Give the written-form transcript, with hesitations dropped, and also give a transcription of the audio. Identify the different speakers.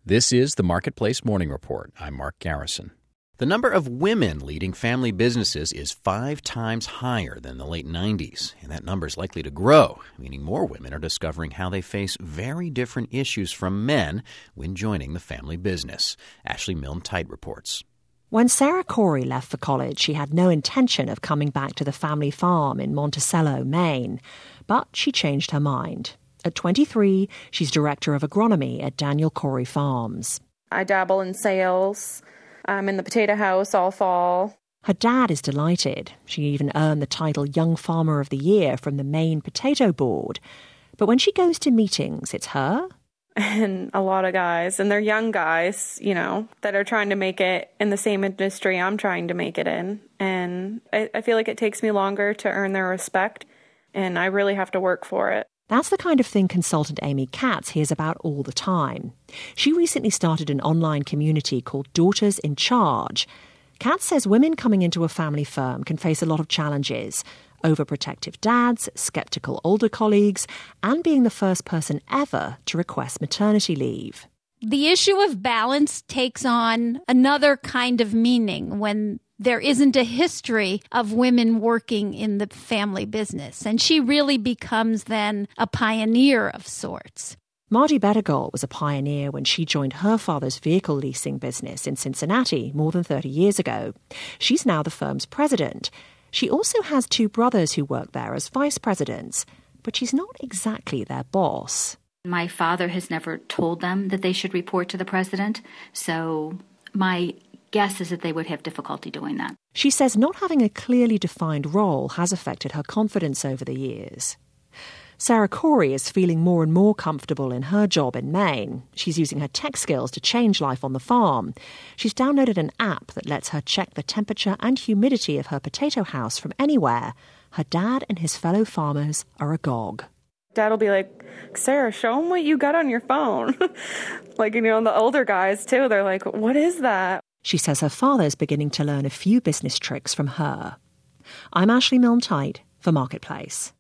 Speaker 1: This is the Marketplace Morning Report. I'm Mark Garrison. The number of women leading family businesses is 5 times higher than the late 90s, and that number is likely to grow, meaning more women are discovering how they face very different issues from men when joining the family business. Ashley Milne-Tite reports.
Speaker 2: When Sarah Corey left for college, she had no intention of coming back to the family farm in Monticello, Maine, but she changed her mind. At 23, she's director of agronomy at Daniel Corey Farms.
Speaker 3: I dabble in sales. I'm in the potato house all fall.
Speaker 2: Her dad is delighted. She even earned the title Young Farmer of the Year from the Maine Potato Board. But when she goes to meetings, it's her
Speaker 3: and a lot of guys, and they're young guys, that are trying to make it in the same industry I'm trying to make it in. And I feel like it takes me longer to earn their respect, and I really have to work for it.
Speaker 2: That's the kind of thing consultant Amy Katz hears about all the time. She recently started an online community called Daughters in Charge. Katz says women coming into a family firm can face a lot of challenges: overprotective dads, skeptical older colleagues, and being the first person ever to request maternity leave.
Speaker 4: The issue of balance takes on another kind of meaning when there isn't a history of women working in the family business, and she really becomes then a pioneer of sorts.
Speaker 2: Margie Bettergall was a pioneer when she joined her father's vehicle leasing business in Cincinnati more than 30 years ago. She's now the firm's president. She also has 2 brothers who work there as vice presidents, but she's not exactly their boss.
Speaker 5: My father has never told them that they should report to the president, so my guess is that they would have difficulty doing that.
Speaker 2: She says not having a clearly defined role has affected her confidence over the years. Sarah Corey is feeling more and more comfortable in her job in Maine. She's using her tech skills to change life on the farm. She's downloaded an app that lets her check the temperature and humidity of her potato house from anywhere. Her dad and his fellow farmers are agog.
Speaker 3: Dad will be like, Sarah, show them what you got on your phone. The older guys, too, they're like, what is that?
Speaker 2: She says her father's beginning to learn a few business tricks from her. I'm Ashley Milne-Tite for Marketplace.